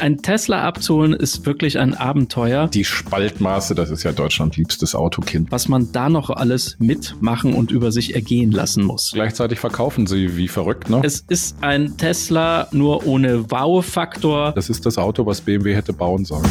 Ein Tesla abzuholen ist wirklich ein Abenteuer. Die Spaltmaße, das ist ja Deutschlands liebstes Autokind. Was man da noch alles mitmachen und über sich ergehen lassen muss. Gleichzeitig verkaufen sie wie verrückt, ne? Es ist ein Tesla nur ohne Wow-Faktor. Das ist das Auto, was BMW hätte bauen sollen.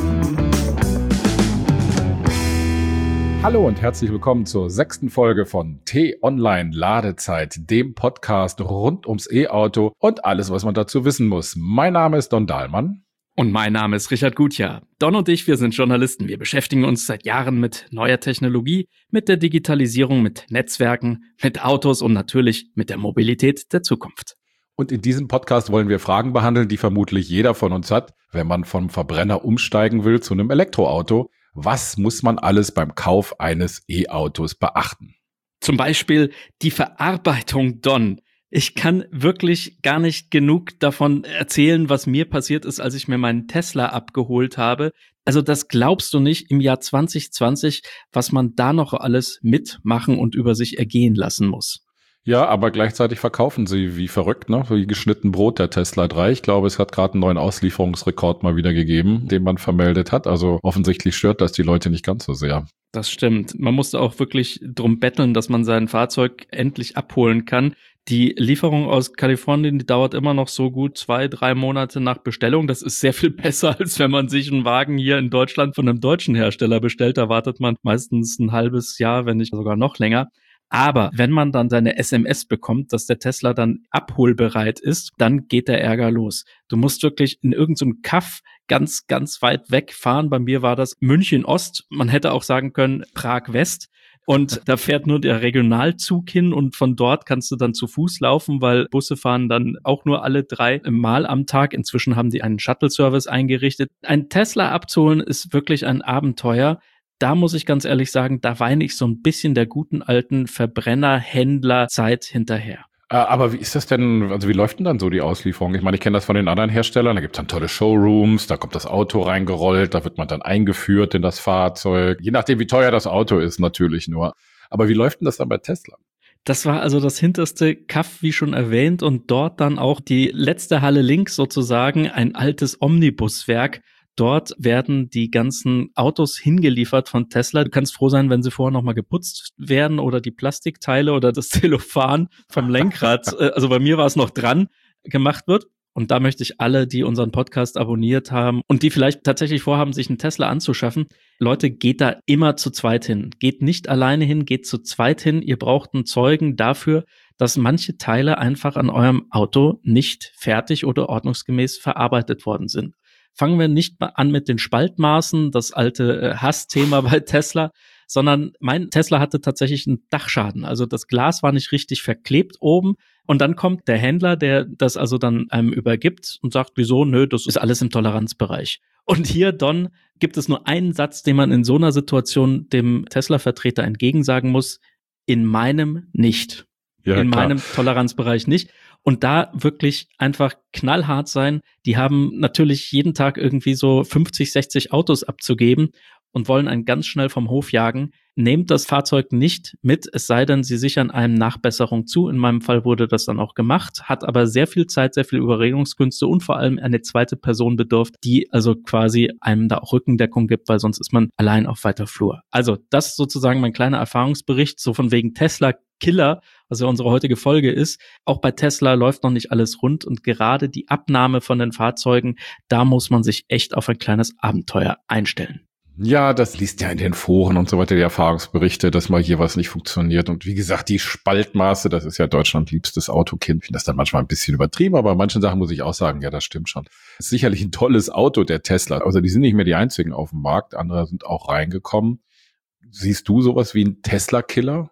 Hallo und herzlich willkommen zur 6. Folge von T-Online Ladezeit, dem Podcast rund ums E-Auto und alles, was man dazu wissen muss. Mein Name ist Don Dahlmann. Und mein Name ist Richard Gutjahr. Don und ich, wir sind Journalisten. Wir beschäftigen uns seit Jahren mit neuer Technologie, mit der Digitalisierung, mit Netzwerken, mit Autos und natürlich mit der Mobilität der Zukunft. Und in diesem Podcast wollen wir Fragen behandeln, die vermutlich jeder von uns hat, wenn man vom Verbrenner umsteigen will zu einem Elektroauto. Was muss man alles beim Kauf eines E-Autos beachten? Zum Beispiel die Verarbeitung, Don. Ich kann wirklich gar nicht genug davon erzählen, was mir passiert ist, als ich mir meinen Tesla abgeholt habe. Also das glaubst du nicht im Jahr 2020, was man da noch alles mitmachen und über sich ergehen lassen muss. Ja, aber gleichzeitig verkaufen sie wie verrückt, ne? Wie geschnitten Brot der Tesla 3. Ich glaube, es hat gerade einen neuen Auslieferungsrekord mal wieder gegeben, den man vermeldet hat. Also offensichtlich stört das die Leute nicht ganz so sehr. Das stimmt. Man musste auch wirklich drum betteln, dass man sein Fahrzeug endlich abholen kann. Die Lieferung aus Kalifornien, die dauert immer noch so gut 2-3 Monate nach Bestellung. Das ist sehr viel besser, als wenn man sich einen Wagen hier in Deutschland von einem deutschen Hersteller bestellt. Da wartet man meistens ein halbes Jahr, wenn nicht sogar noch länger. Aber wenn man dann seine SMS bekommt, dass der Tesla dann abholbereit ist, dann geht der Ärger los. Du musst wirklich in irgendeinem Kaff ganz, ganz weit wegfahren. Bei mir war das München Ost. Man hätte auch sagen können Prag West. Und da fährt nur der Regionalzug hin und von dort kannst du dann zu Fuß laufen, weil Busse fahren dann auch nur alle 3 Mal am Tag. Inzwischen haben die einen Shuttle-Service eingerichtet. Ein Tesla abzuholen ist wirklich ein Abenteuer. Da muss ich ganz ehrlich sagen, da weine ich so ein bisschen der guten alten Verbrenner-Händler-Zeit hinterher. Aber wie ist das denn, also wie läuft denn dann so die Auslieferung? Ich meine, ich kenne das von den anderen Herstellern, da gibt es dann tolle Showrooms, da kommt das Auto reingerollt, da wird man dann eingeführt in das Fahrzeug, je nachdem wie teuer das Auto ist natürlich nur. Aber wie läuft denn das dann bei Tesla? Das war also das hinterste Kaff, wie schon erwähnt, und dort dann auch die letzte Halle links sozusagen, ein altes Omnibuswerk. Dort werden die ganzen Autos hingeliefert von Tesla. Du kannst froh sein, wenn sie vorher nochmal geputzt werden oder die Plastikteile oder das Zellophan vom Lenkrad, also bei mir war es noch dran, gemacht wird. Und da möchte ich alle, die unseren Podcast abonniert haben und die vielleicht tatsächlich vorhaben, sich einen Tesla anzuschaffen, Leute, geht da immer zu zweit hin. Geht nicht alleine hin, geht zu zweit hin. Ihr braucht einen Zeugen dafür, dass manche Teile einfach an eurem Auto nicht fertig oder ordnungsgemäß verarbeitet worden sind. Fangen wir nicht mal an mit den Spaltmaßen, das alte Hassthema bei Tesla, sondern mein Tesla hatte tatsächlich einen Dachschaden. Also das Glas war nicht richtig verklebt oben und dann kommt der Händler, der das also dann einem übergibt und sagt, wieso? Nö, das ist alles im Toleranzbereich. Und hier, Don, gibt es nur einen Satz, den man in so einer Situation dem Tesla-Vertreter entgegensagen muss: in meinem nicht. Ja, in meinem Toleranzbereich nicht. Und da wirklich einfach knallhart sein. Die haben natürlich jeden Tag irgendwie so 50, 60 Autos abzugeben und wollen einen ganz schnell vom Hof jagen. Nehmt das Fahrzeug nicht mit, es sei denn, sie sichern einem Nachbesserung zu. In meinem Fall wurde das dann auch gemacht, hat aber sehr viel Zeit, sehr viel Überredungskünste und vor allem eine zweite Person bedurft, die also quasi einem da auch Rückendeckung gibt, weil sonst ist man allein auf weiter Flur. Also das ist sozusagen mein kleiner Erfahrungsbericht, so von wegen Tesla Killer, was ja unsere heutige Folge ist. Auch bei Tesla läuft noch nicht alles rund und gerade die Abnahme von den Fahrzeugen, da muss man sich echt auf ein kleines Abenteuer einstellen. Ja, das liest ja in den Foren und so weiter, die Erfahrungsberichte, dass mal hier was nicht funktioniert. Und wie gesagt, die Spaltmaße, das ist ja Deutschlands liebstes Autokind. Ich finde das dann manchmal ein bisschen übertrieben, aber bei manchen Sachen muss ich auch sagen, ja, das stimmt schon. Das ist sicherlich ein tolles Auto, der Tesla. Also die sind nicht mehr die einzigen auf dem Markt, andere sind auch reingekommen. Siehst du sowas wie ein Tesla-Killer?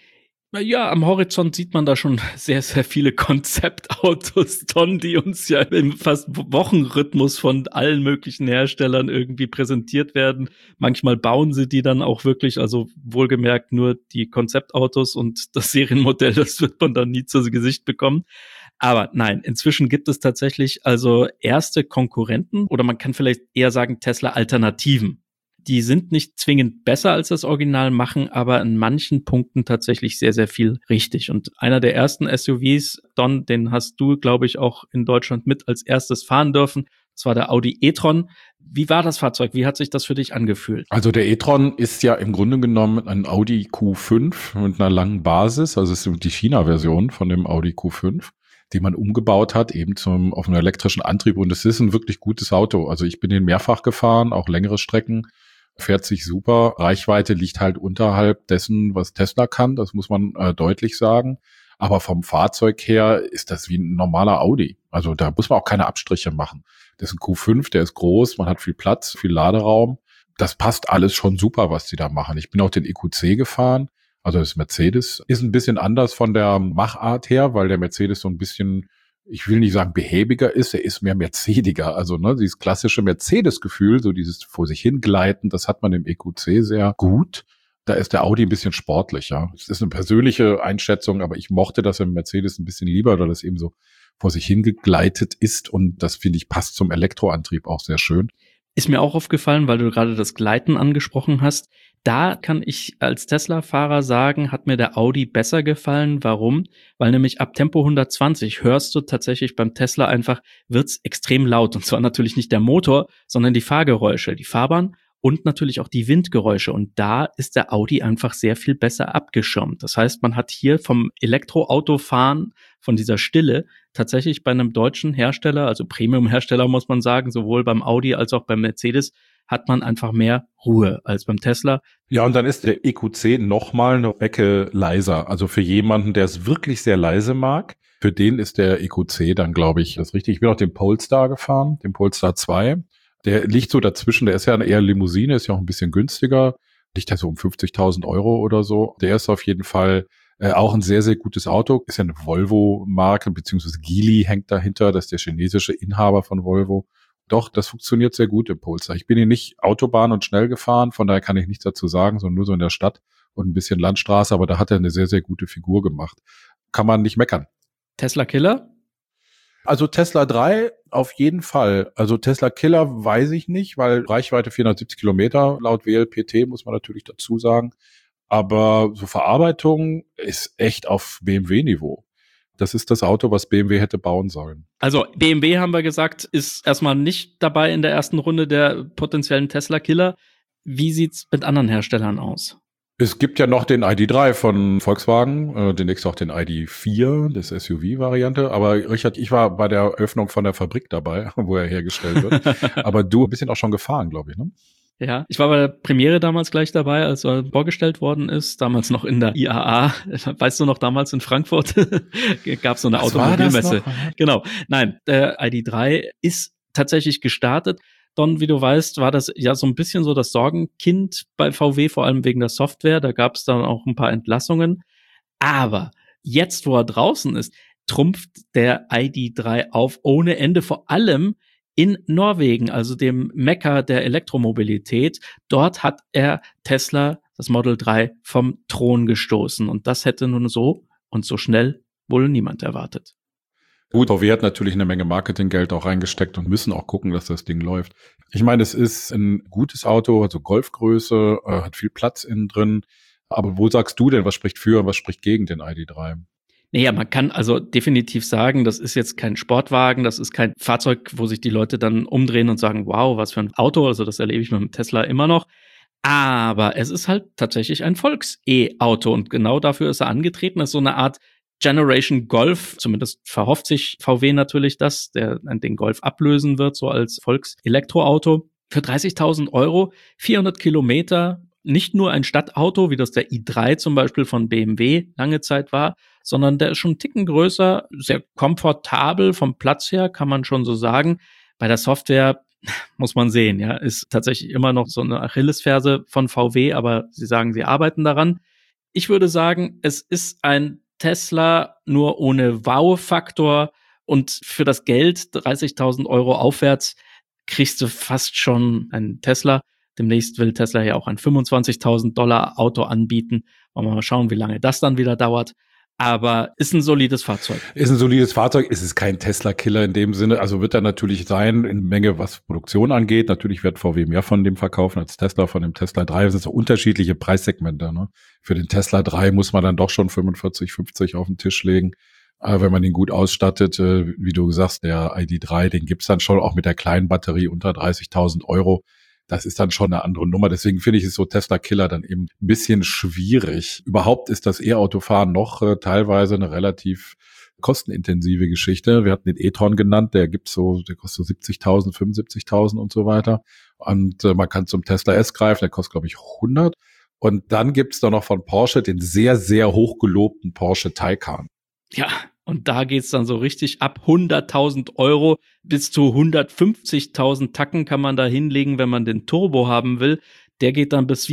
Ja, am Horizont sieht man da schon sehr, sehr viele Konzeptautos, Don, die uns ja im fast Wochenrhythmus von allen möglichen Herstellern irgendwie präsentiert werden. Manchmal bauen sie die dann auch wirklich, also wohlgemerkt nur die Konzeptautos und das Serienmodell, das wird man dann nie zu Gesicht bekommen. Aber nein, inzwischen gibt es tatsächlich also erste Konkurrenten oder man kann vielleicht eher sagen Tesla-Alternativen. Die sind nicht zwingend besser als das Original, machen aber in manchen Punkten tatsächlich sehr, sehr viel richtig. Und einer der ersten SUVs, Don, den hast du, glaube ich, auch in Deutschland mit als erstes fahren dürfen. Das war der Audi e-tron. Wie war das Fahrzeug? Wie hat sich das für dich angefühlt? Also der e-tron ist ja im Grunde genommen ein Audi Q5 mit einer langen Basis. Also es ist die China-Version von dem Audi Q5, die man umgebaut hat, eben auf einen elektrischen Antrieb. Und es ist ein wirklich gutes Auto. Also ich bin den mehrfach gefahren, auch längere Strecken. Fährt sich super. Reichweite liegt halt unterhalb dessen, was Tesla kann. Das muss man deutlich sagen. Aber vom Fahrzeug her ist das wie ein normaler Audi. Also da muss man auch keine Abstriche machen. Das ist ein Q5, der ist groß, man hat viel Platz, viel Laderaum. Das passt alles schon super, was die da machen. Ich bin auch den EQC gefahren. Also das Mercedes ist ein bisschen anders von der Machart her, weil der Mercedes so ein bisschen, ich will nicht sagen behäbiger ist, er ist mehr mercediger. Also dieses klassische Mercedes-Gefühl, so dieses vor sich hingleiten, das hat man im EQC sehr gut. Da ist der Audi ein bisschen sportlicher. Das ist eine persönliche Einschätzung, aber ich mochte das im Mercedes ein bisschen lieber, weil das eben so vor sich hingegleitet ist. Und das, finde ich, passt zum Elektroantrieb auch sehr schön. Ist mir auch aufgefallen, weil du gerade das Gleiten angesprochen hast. Da kann ich als Tesla-Fahrer sagen, hat mir der Audi besser gefallen. Warum? Weil nämlich ab Tempo 120 hörst du tatsächlich beim Tesla einfach, wird's extrem laut. Und zwar natürlich nicht der Motor, sondern die Fahrgeräusche, die Fahrbahn. Und natürlich auch die Windgeräusche. Und da ist der Audi einfach sehr viel besser abgeschirmt. Das heißt, man hat hier vom Elektroautofahren, von dieser Stille, tatsächlich bei einem deutschen Hersteller, also Premium-Hersteller muss man sagen, sowohl beim Audi als auch beim Mercedes, hat man einfach mehr Ruhe als beim Tesla. Ja, und dann ist der EQC nochmal eine Ecke leiser. Also für jemanden, der es wirklich sehr leise mag, für den ist der EQC dann, glaube ich, das richtig. Ich bin auch den Polestar gefahren, den Polestar 2. Der liegt so dazwischen, der ist ja eher Limousine, ist ja auch ein bisschen günstiger, liegt ja so um 50.000 Euro oder so. Der ist auf jeden Fall auch ein sehr, sehr gutes Auto. Ist ja eine Volvo-Marke, beziehungsweise Geely hängt dahinter, das ist der chinesische Inhaber von Volvo. Doch, das funktioniert sehr gut im Polestar. Ich bin hier nicht Autobahn und schnell gefahren, von daher kann ich nichts dazu sagen, sondern nur so in der Stadt und ein bisschen Landstraße, aber da hat er eine sehr, sehr gute Figur gemacht. Kann man nicht meckern. Tesla Killer? Also Tesla 3 auf jeden Fall. Also Tesla Killer weiß ich nicht, weil Reichweite 470 Kilometer laut WLPT, muss man natürlich dazu sagen. Aber so Verarbeitung ist echt auf BMW-Niveau. Das ist das Auto, was BMW hätte bauen sollen. Also BMW, haben wir gesagt, ist erstmal nicht dabei in der ersten Runde der potenziellen Tesla Killer. Wie sieht's mit anderen Herstellern aus? Es gibt ja noch den ID.3 von Volkswagen, demnächst auch den ID.4, das SUV-Variante. Aber Richard, ich war bei der Eröffnung von der Fabrik dabei, wo er hergestellt wird. Aber du bist ihn auch schon gefahren, glaube ich, ne? Ja, ich war bei der Premiere damals gleich dabei, als er vorgestellt worden ist, damals noch in der IAA. Weißt du noch, damals in Frankfurt gab es so eine Automobilmesse. Genau. Nein, der ID.3 ist tatsächlich gestartet. Don, wie du weißt, war das ja so ein bisschen so das Sorgenkind bei VW, vor allem wegen der Software. Da gab es dann auch ein paar Entlassungen. Aber jetzt, wo er draußen ist, trumpft der ID.3 auf ohne Ende, vor allem in Norwegen, also dem Mekka der Elektromobilität. Dort hat er Tesla, das Model 3, vom Thron gestoßen. Und das hätte nun so und so schnell wohl niemand erwartet. Gut, VW hat natürlich eine Menge Marketinggeld auch reingesteckt und müssen auch gucken, dass das Ding läuft. Ich meine, es ist ein gutes Auto, also Golfgröße, hat viel Platz innen drin. Aber wo sagst du denn, was spricht für und was spricht gegen den ID.3? Naja, man kann also definitiv sagen, das ist jetzt kein Sportwagen, das ist kein Fahrzeug, wo sich die Leute dann umdrehen und sagen, wow, was für ein Auto, also das erlebe ich mit dem Tesla immer noch. Aber es ist halt tatsächlich ein Volks-E-Auto und genau dafür ist er angetreten. Das ist so eine Art Generation Golf, zumindest verhofft sich VW natürlich das, der den Golf ablösen wird, so als Volks-Elektroauto. Für 30.000 Euro, 400 Kilometer, nicht nur ein Stadtauto, wie das der i3 zum Beispiel von BMW lange Zeit war, sondern der ist schon einen Ticken größer, sehr komfortabel vom Platz her, kann man schon so sagen. Bei der Software muss man sehen, ja, ist tatsächlich immer noch so eine Achillesferse von VW, aber sie sagen, sie arbeiten daran. Ich würde sagen, es ist ein Tesla nur ohne Wow-Faktor und für das Geld 30.000 Euro aufwärts kriegst du fast schon einen Tesla. Demnächst will Tesla ja auch ein $25.000 Auto anbieten. Wollen wir mal schauen, wie lange das dann wieder dauert. Aber ist ein solides Fahrzeug. Ist ein solides Fahrzeug, ist es kein Tesla-Killer in dem Sinne. Also wird er natürlich sein, in Menge, was Produktion angeht. Natürlich wird VW mehr von dem verkaufen als Tesla, von dem Tesla 3. Das sind so unterschiedliche Preissegmente, ne? Für den Tesla 3 muss man dann doch schon 45, 50 auf den Tisch legen. Wenn man ihn gut ausstattet, wie du sagst, der ID.3, den gibt's dann schon auch mit der kleinen Batterie unter 30.000 Euro. Das ist dann schon eine andere Nummer. Deswegen finde ich es so Tesla-Killer dann eben ein bisschen schwierig. Überhaupt ist das E-Autofahren noch teilweise eine relativ kostenintensive Geschichte. Wir hatten den e-tron genannt, der kostet so 70.000, 75.000 und so weiter. Und man kann zum Tesla S greifen, der kostet, glaube ich, 100. Und dann gibt's da noch von Porsche den sehr, sehr hochgelobten Porsche Taycan. Ja, und da geht's dann so richtig ab 100.000 Euro bis zu 150.000 Tacken kann man da hinlegen, wenn man den Turbo haben will. Der geht dann bis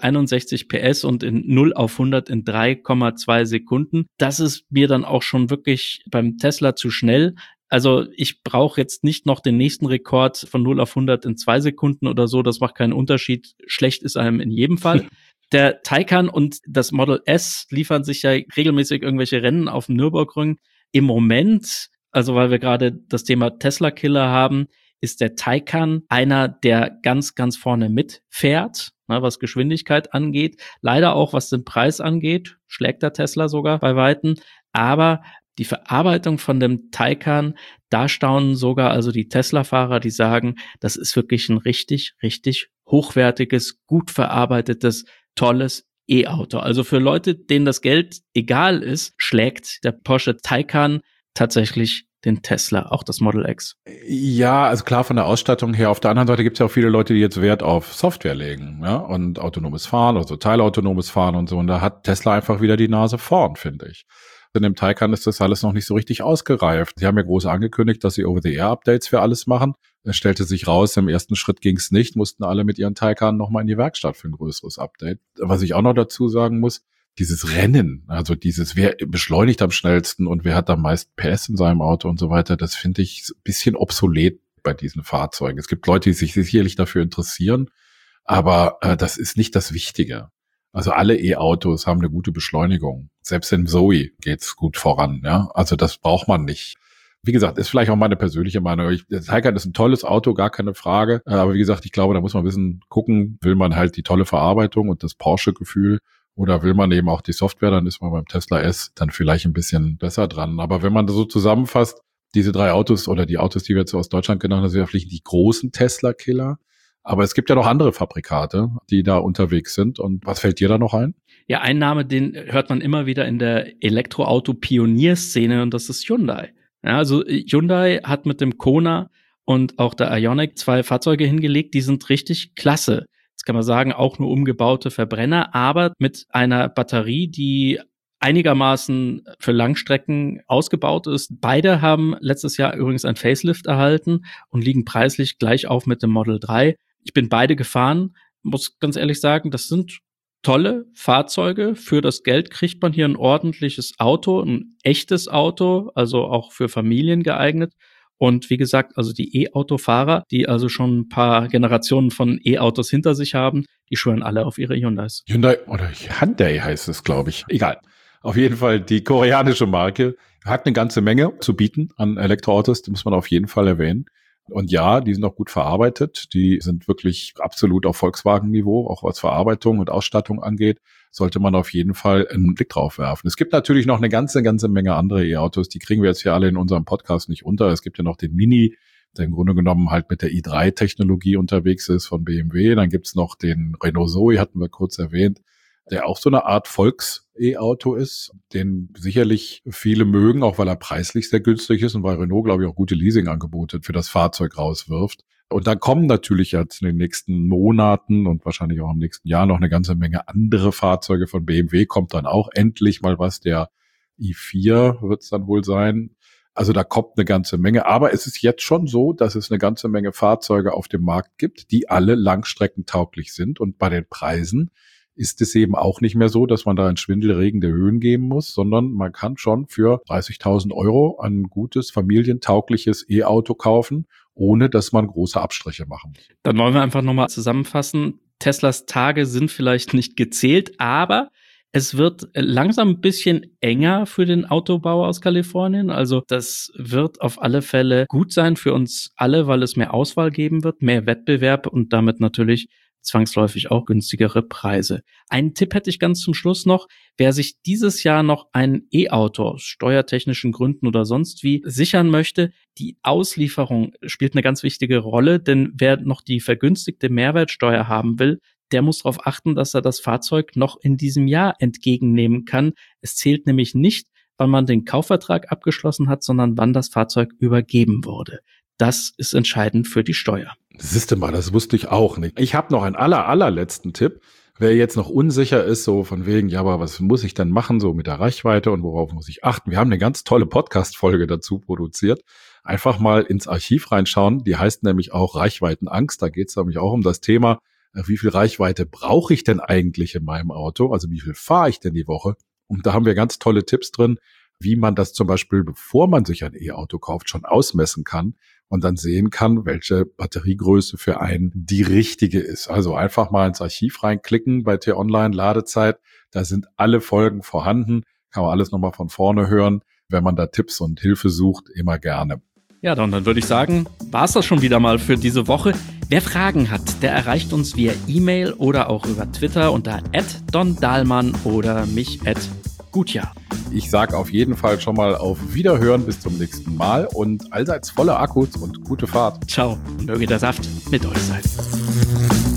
761 PS und in 0 auf 100 in 3,2 Sekunden. Das ist mir dann auch schon wirklich beim Tesla zu schnell. Also ich brauche jetzt nicht noch den nächsten Rekord von 0 auf 100 in 2 Sekunden oder so. Das macht keinen Unterschied. Schlecht ist einem in jedem Fall. Der Taycan und das Model S liefern sich ja regelmäßig irgendwelche Rennen auf dem Nürburgring. Im Moment, also weil wir gerade das Thema Tesla-Killer haben, ist der Taycan einer, der ganz, ganz vorne mitfährt, was Geschwindigkeit angeht. Leider auch, was den Preis angeht, schlägt der Tesla sogar bei Weitem. Aber die Verarbeitung von dem Taycan, da staunen sogar also die Tesla-Fahrer, die sagen, das ist wirklich ein richtig, richtig hochwertiges, gut verarbeitetes, tolles E-Auto. Also für Leute, denen das Geld egal ist, schlägt der Porsche Taycan tatsächlich den Tesla, auch das Model X. Ja, also klar von der Ausstattung her. Auf der anderen Seite gibt es ja auch viele Leute, die jetzt Wert auf Software legen, ja, und autonomes Fahren, also teilautonomes Fahren und so. Und da hat Tesla einfach wieder die Nase vorn, finde ich. In dem Taycan ist das alles noch nicht so richtig ausgereift. Sie haben ja groß angekündigt, dass sie Over-the-Air-Updates für alles machen. Es stellte sich raus, im ersten Schritt ging es nicht, mussten alle mit ihren Taycan nochmal in die Werkstatt für ein größeres Update. Was ich auch noch dazu sagen muss, dieses Rennen, also dieses, wer beschleunigt am schnellsten und wer hat am meisten PS in seinem Auto und so weiter, das finde ich ein bisschen obsolet bei diesen Fahrzeugen. Es gibt Leute, die sich sicherlich dafür interessieren, aber das ist nicht das Wichtige. Also alle E-Autos haben eine gute Beschleunigung. Selbst in Zoe geht's gut voran, ja. Also das braucht man nicht. Wie gesagt, ist vielleicht auch meine persönliche Meinung. Der Taycan ist ein tolles Auto, gar keine Frage. Aber wie gesagt, ich glaube, da muss man ein bisschen gucken, will man halt die tolle Verarbeitung und das Porsche-Gefühl oder will man eben auch die Software, dann ist man beim Tesla S dann vielleicht ein bisschen besser dran. Aber wenn man das so zusammenfasst, diese 3 Autos oder die Autos, die wir jetzt aus Deutschland genannt haben, sind ja vielleicht die großen Tesla-Killer. Aber es gibt ja noch andere Fabrikate, die da unterwegs sind. Und was fällt dir da noch ein? Ja, ein Name, den hört man immer wieder in der Elektroauto-Pionierszene und das ist Hyundai. Ja, also Hyundai hat mit dem Kona und auch der Ioniq 2 Fahrzeuge hingelegt, die sind richtig klasse. Jetzt kann man sagen, auch nur umgebaute Verbrenner, aber mit einer Batterie, die einigermaßen für Langstrecken ausgebaut ist. Beide haben letztes Jahr übrigens ein Facelift erhalten und liegen preislich gleich auf mit dem Model 3. Ich bin beide gefahren, muss ganz ehrlich sagen, das sind tolle Fahrzeuge. Für das Geld kriegt man hier ein ordentliches Auto, ein echtes Auto, also auch für Familien geeignet. Und wie gesagt, also die E-Auto-Fahrer, die also schon ein paar Generationen von E-Autos hinter sich haben, die schwören alle auf ihre Hyundais. Hyundai oder Hyundai heißt es, glaube ich. Egal. Auf jeden Fall, die koreanische Marke hat eine ganze Menge zu bieten an Elektroautos, die muss man auf jeden Fall erwähnen. Und ja, die sind auch gut verarbeitet. Die sind wirklich absolut auf Volkswagen-Niveau, auch was Verarbeitung und Ausstattung angeht, sollte man auf jeden Fall einen Blick drauf werfen. Es gibt natürlich noch eine ganze Menge andere E-Autos, die kriegen wir jetzt hier alle in unserem Podcast nicht unter. Es gibt ja noch den Mini, der im Grunde genommen halt mit der i3-Technologie unterwegs ist von BMW. Dann gibt's noch den Renault Zoe, hatten wir kurz erwähnt, der auch so eine Art Volks-E-Auto ist, den sicherlich viele mögen, auch weil er preislich sehr günstig ist und weil Renault, glaube ich, auch gute Leasingangebote für das Fahrzeug rauswirft. Und dann kommen natürlich jetzt in den nächsten Monaten und wahrscheinlich auch im nächsten Jahr noch eine ganze Menge andere Fahrzeuge von BMW. Kommt dann auch endlich mal was, der i4 wird es dann wohl sein. Also da kommt eine ganze Menge. Aber es ist jetzt schon so, dass es eine ganze Menge Fahrzeuge auf dem Markt gibt, die alle langstreckentauglich sind. Und bei den Preisen ist es eben auch nicht mehr so, dass man da in schwindelregende Höhen geben muss, sondern man kann schon für 30.000 Euro ein gutes, familientaugliches E-Auto kaufen, ohne dass man große Abstriche machen muss. Dann wollen wir einfach nochmal zusammenfassen. Teslas Tage sind vielleicht nicht gezählt, aber es wird langsam ein bisschen enger für den Autobauer aus Kalifornien. Also das wird auf alle Fälle gut sein für uns alle, weil es mehr Auswahl geben wird, mehr Wettbewerb und damit natürlich zwangsläufig auch günstigere Preise. Einen Tipp hätte ich ganz zum Schluss noch. Wer sich dieses Jahr noch ein E-Auto aus steuertechnischen Gründen oder sonst wie sichern möchte, die Auslieferung spielt eine ganz wichtige Rolle, denn wer noch die vergünstigte Mehrwertsteuer haben will, der muss darauf achten, dass er das Fahrzeug noch in diesem Jahr entgegennehmen kann. Es zählt nämlich nicht, wann man den Kaufvertrag abgeschlossen hat, sondern wann das Fahrzeug übergeben wurde. Das ist entscheidend für die Steuer. Siehste mal, das wusste ich auch nicht. Ich habe noch einen allerletzten Tipp. Wer jetzt noch unsicher ist, so von wegen, ja, aber was muss ich denn machen, so mit der Reichweite und worauf muss ich achten? Wir haben eine ganz tolle Podcast-Folge dazu produziert. Einfach mal ins Archiv reinschauen. Die heißt nämlich auch Reichweitenangst. Da geht es nämlich auch um das Thema, wie viel Reichweite brauche ich denn eigentlich in meinem Auto? Also wie viel fahre ich denn die Woche? Und da haben wir ganz tolle Tipps drin, wie man das zum Beispiel, bevor man sich ein E-Auto kauft, schon ausmessen kann und dann sehen kann, welche Batteriegröße für einen die richtige ist. Also einfach mal ins Archiv reinklicken bei T-Online Ladezeit. Da sind alle Folgen vorhanden. Kann man alles nochmal von vorne hören. Wenn man da Tipps und Hilfe sucht, immer gerne. Ja, dann würde ich sagen, war es das schon wieder mal für diese Woche. Wer Fragen hat, der erreicht uns via E-Mail oder auch über Twitter unter @dondahlmann oder mich @gutjahr. Ich sage auf jeden Fall schon mal auf Wiederhören bis zum nächsten Mal und allseits volle Akkus und gute Fahrt. Ciao, möge der Saft mit euch sein.